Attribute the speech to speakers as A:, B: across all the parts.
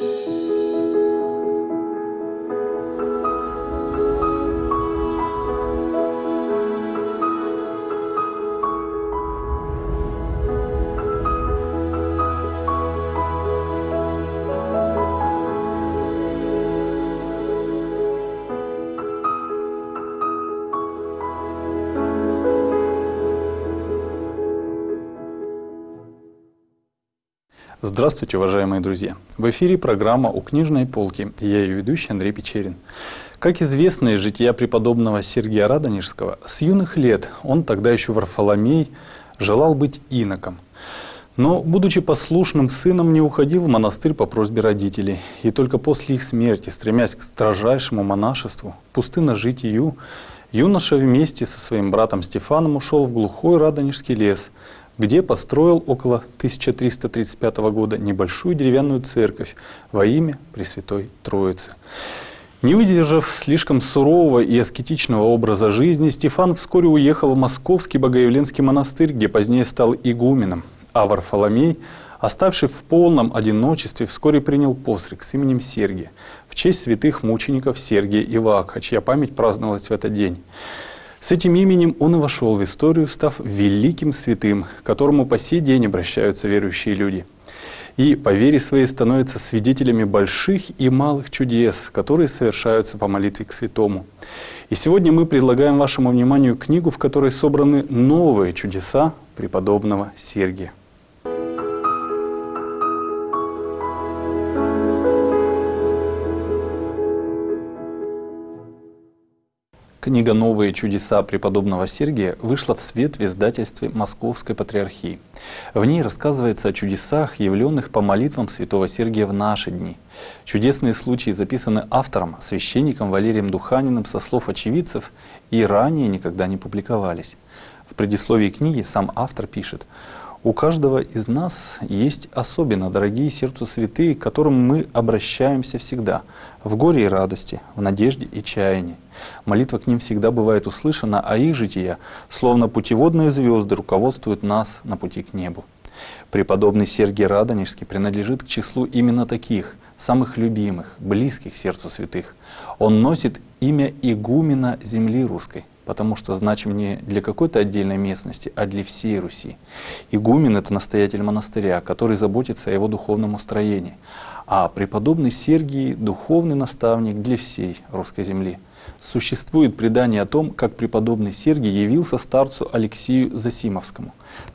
A: Здравствуйте, уважаемые друзья! В эфире программа «У книжной полки». Я ее ведущий Андрей Печерин. Как известно из жития преподобного Сергия Радонежского, с юных лет он, тогда еще Варфоломей, желал быть иноком. Но, будучи послушным сыном, не уходил в монастырь по просьбе родителей. И только после их смерти, стремясь к строжайшему монашеству, пустынножитию, юноша вместе со своим братом Стефаном ушел в глухой Радонежский лес, где построил около 1335 года небольшую деревянную церковь во имя Пресвятой Троицы. Не выдержав слишком сурового и аскетичного образа жизни, Стефан вскоре уехал в Московский Богоявленский монастырь, где позднее стал игуменом, а Варфоломей, оставшись в полном одиночестве, вскоре принял постриг с именем Сергия в честь святых мучеников Сергия и Вакха, чья память праздновалась в этот день. С этим именем он и вошел в историю, став великим святым, к которому по сей день обращаются верующие люди. И по вере своей становятся свидетелями больших и малых чудес, которые совершаются по молитве к святому. И сегодня мы предлагаем вашему вниманию книгу, в которой собраны новые чудеса преподобного Сергия. Книга «Новые чудеса преподобного Сергия» вышла в свет в издательстве Московской Патриархии. В ней рассказывается о чудесах, явленных по молитвам святого Сергия в наши дни. Чудесные случаи записаны автором, священником Валерием Духаниным со слов очевидцев и ранее никогда не публиковались. В предисловии книги сам автор пишет: «У каждого из нас есть особенно дорогие сердцу святые, к которым мы обращаемся всегда, в горе и радости, в надежде и чаянии. Молитва к ним всегда бывает услышана, а их жития, словно путеводные звезды, руководствуют нас на пути к небу». Преподобный Сергий Радонежский принадлежит к числу именно таких, самых любимых, близких сердцу святых. Он носит имя игумена земли русской, потому что значим не для какой-то отдельной местности, а для всей Руси. Игумен — это настоятель монастыря, который заботится о его духовном устроении, а преподобный Сергий — духовный наставник для всей русской земли. Существует предание о том, как преподобный Сергий явился старцу Алексию Засимовскому. В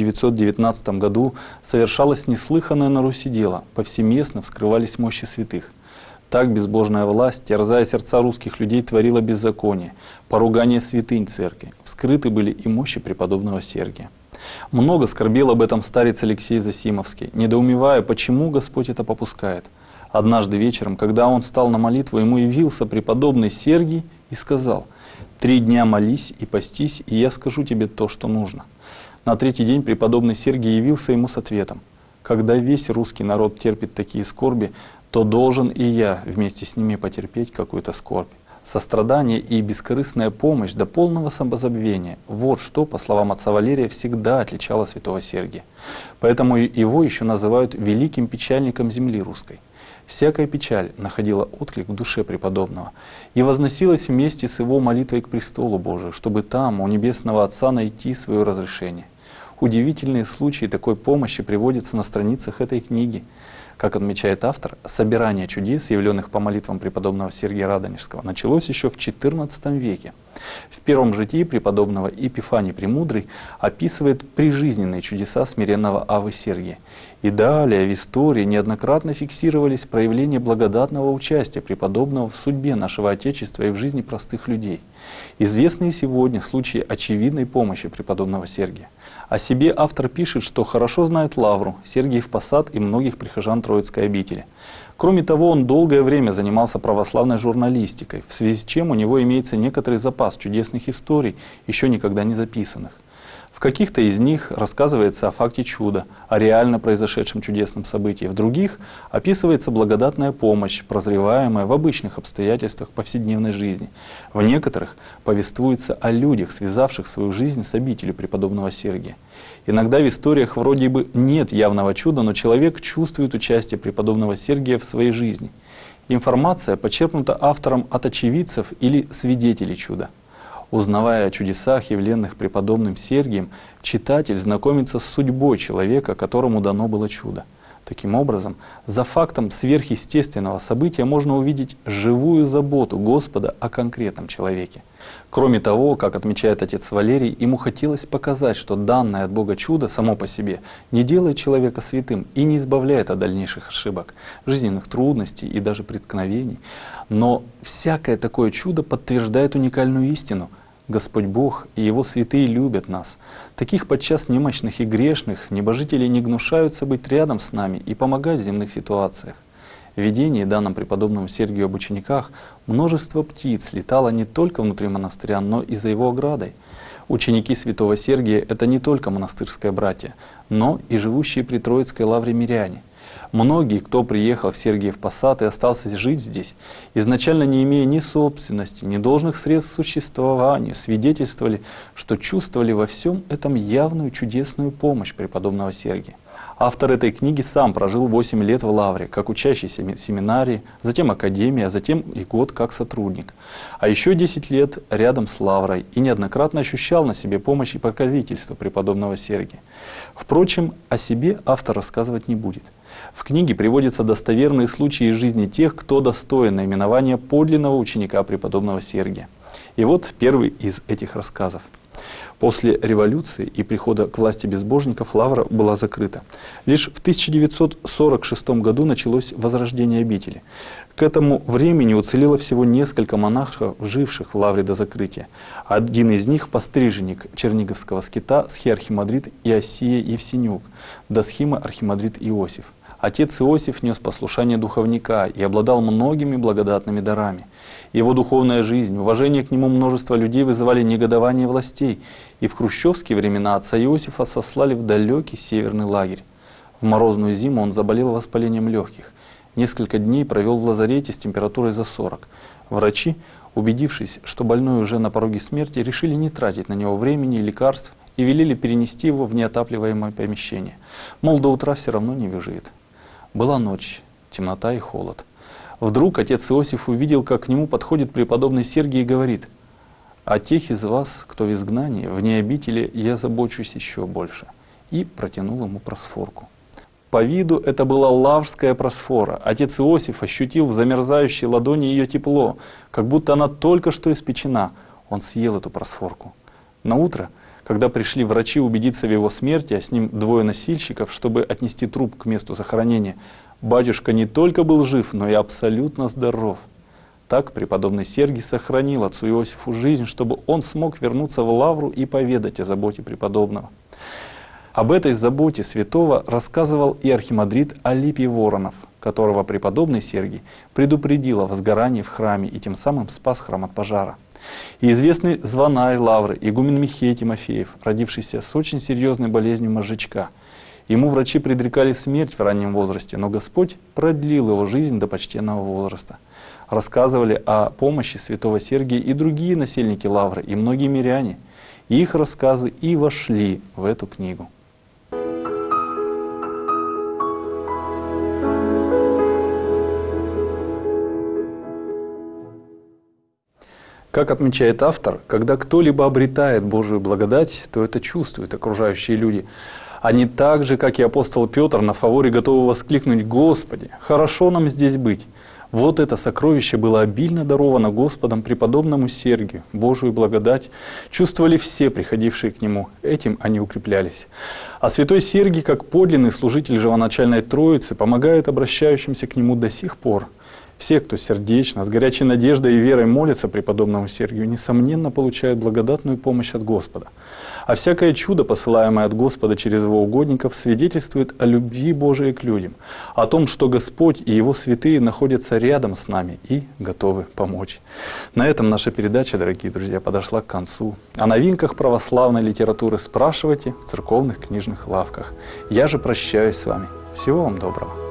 A: 1919 году совершалось неслыханное на Руси дело, повсеместно вскрывались мощи святых. Так безбожная власть, терзая сердца русских людей, творила беззаконие, поругание святынь церкви. Вскрыты были и мощи преподобного Сергия. Много скорбел об этом старец Алексей Засимовский, недоумевая, почему Господь это попускает. Однажды вечером, когда он встал на молитву, ему явился преподобный Сергий и сказал: «3 дня молись и постись, и я скажу тебе то, что нужно». На 3-й день преподобный Сергий явился ему с ответом: «Когда весь русский народ терпит такие скорби, то должен и я вместе с ними потерпеть какую-то скорбь». Сострадание и бескорыстная помощь до полного самозабвения — вот что, по словам отца Валерия, всегда отличало святого Сергия. Поэтому его еще называют великим печальником земли русской. Всякая печаль находила отклик в душе преподобного и возносилась вместе с его молитвой к престолу Божию, чтобы там, у Небесного Отца, найти свое разрешение. Удивительные случаи такой помощи приводятся на страницах этой книги. Как отмечает автор, собирание чудес, явленных по молитвам преподобного Сергия Радонежского, началось еще в XIV веке. В первом житии преподобного Епифаний Премудрый описывает прижизненные чудеса смиренного Авы Сергия. И далее в истории неоднократно фиксировались проявления благодатного участия преподобного в судьбе нашего Отечества и в жизни простых людей. Известны сегодня случаи очевидной помощи преподобного Сергия. О себе автор пишет, что хорошо знает Лавру, Сергиев Посад и многих прихожан Троицкой обители. Кроме того, он долгое время занимался православной журналистикой, в связи с чем у него имеется некоторый запас чудесных историй, еще никогда не записанных. В каких-то из них рассказывается о факте чуда, о реально произошедшем чудесном событии. В других описывается благодатная помощь, прозреваемая в обычных обстоятельствах повседневной жизни. В некоторых повествуется о людях, связавших свою жизнь с обителью преподобного Сергия. Иногда в историях вроде бы нет явного чуда, но человек чувствует участие преподобного Сергия в своей жизни. Информация почерпнута автором от очевидцев или свидетелей чуда. Узнавая о чудесах, явленных преподобным Сергием, читатель знакомится с судьбой человека, которому дано было чудо. Таким образом, за фактом сверхъестественного события можно увидеть живую заботу Господа о конкретном человеке. Кроме того, как отмечает отец Валерий, ему хотелось показать, что данное от Бога чудо само по себе не делает человека святым и не избавляет от дальнейших ошибок, жизненных трудностей и даже преткновений. Но всякое такое чудо подтверждает уникальную истину. Господь Бог и Его святые любят нас. Таких подчас немощных и грешных небожители не гнушаются быть рядом с нами и помогать в земных ситуациях. В видении, данном преподобному Сергию об учениках, множество птиц летало не только внутри монастыря, но и за его оградой. Ученики святого Сергия — это не только монастырское братья, но и живущие при Троицкой лавре миряне. Многие, кто приехал в Сергиев Посад и остался жить здесь, изначально не имея ни собственности, ни должных средств к существованию, свидетельствовали, что чувствовали во всем этом явную чудесную помощь преподобного Сергия. Автор этой книги сам прожил 8 лет в лавре, как учащийся семинарии, затем академии, а затем и год как сотрудник. А еще 10 лет рядом с лаврой и неоднократно ощущал на себе помощь и покровительство преподобного Сергия. Впрочем, о себе автор рассказывать не будет. В книге приводятся достоверные случаи из жизни тех, кто достоин наименования подлинного ученика преподобного Сергия. И вот первый из этих рассказов. После революции и прихода к власти безбожников лавра была закрыта. Лишь в 1946 году началось возрождение обители. К этому времени уцелело всего несколько монахов, живших в лавре до закрытия. Один из них — постриженник Черниговского скита, схиархимандрит Иосия Евсенюк, да схимоархимандрит Иосиф. Отец Иосиф нес послушание духовника и обладал многими благодатными дарами. Его духовная жизнь, уважение к нему множества людей вызывали негодование властей, и в хрущевские времена отца Иосифа сослали в далекий северный лагерь. В морозную зиму он заболел воспалением легких. Несколько дней провел в лазарете с температурой за 40. Врачи, убедившись, что больной уже на пороге смерти, решили не тратить на него времени и лекарств и велели перенести его в неотапливаемое помещение. Мол, до утра все равно не выживет. Была ночь, темнота и холод. Вдруг отец Иосиф увидел, как к нему подходит преподобный Сергий и говорит: «О тех из вас, кто в изгнании, вне обители, я забочусь еще больше». И протянул ему просфорку. По виду это была лаврская просфора. Отец Иосиф ощутил в замерзающей ладони ее тепло, как будто она только что испечена. Он съел эту просфорку. Наутро, когда пришли врачи убедиться в его смерти, а с ним 2 носильщиков, чтобы отнести труп к месту захоронения, батюшка не только был жив, но и абсолютно здоров. Так преподобный Сергий сохранил отцу Иосифу жизнь, чтобы он смог вернуться в лавру и поведать о заботе преподобного. Об этой заботе святого рассказывал и архимандрит Алипий Воронов, которого преподобный Сергий предупредил о возгорании в храме и тем самым спас храм от пожара. И известный звонарь лавры, игумен Михей Тимофеев, родившийся с очень серьезной болезнью мозжечка. Ему врачи предрекали смерть в раннем возрасте, но Господь продлил его жизнь до почтенного возраста. Рассказывали о помощи святого Сергия и другие насельники лавры, и многие миряне. И их рассказы и вошли в эту книгу. Как отмечает автор, когда кто-либо обретает Божию благодать, то это чувствуют окружающие люди. Они так же, как и апостол Петр, на фаворе готовы воскликнуть: «Господи, хорошо нам здесь быть». Вот это сокровище было обильно даровано Господом преподобному Сергию. Божию благодать чувствовали все приходившие к нему, этим они укреплялись. А святой Сергий, как подлинный служитель живоначальной Троицы, помогает обращающимся к нему до сих пор. Все, кто сердечно, с горячей надеждой и верой молится преподобному Сергию, несомненно получают благодатную помощь от Господа. А всякое чудо, посылаемое от Господа через его угодников, свидетельствует о любви Божией к людям, о том, что Господь и Его святые находятся рядом с нами и готовы помочь. На этом наша передача, дорогие друзья, подошла к концу. О новинках православной литературы спрашивайте в церковных книжных лавках. Я же прощаюсь с вами. Всего вам доброго.